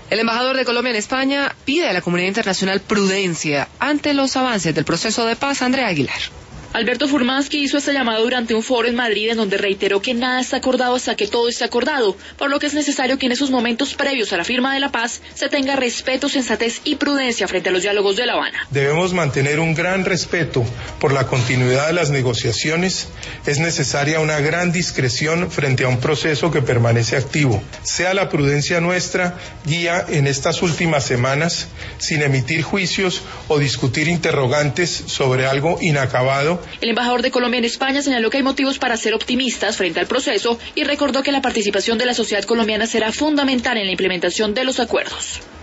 El embajador de Colombia en España pide a la comunidad internacional prudencia ante los avances del proceso de paz. Andrea Aguilar. Alberto Furmansky hizo este llamado durante un foro en Madrid en donde reiteró que nada está acordado hasta que todo esté acordado, por lo que es necesario que en esos momentos previos a la firma de la paz se tenga respeto, sensatez y prudencia frente a los diálogos de La Habana. Debemos mantener un gran respeto por la continuidad de las negociaciones. Es necesaria una gran discreción frente a un proceso que permanece activo. Sea la prudencia nuestra guía en estas últimas semanas, sin emitir juicios o discutir interrogantes sobre algo inacabado. El embajador de Colombia en España señaló que hay motivos para ser optimistas frente al proceso y recordó que la participación de la sociedad colombiana será fundamental en la implementación de los acuerdos.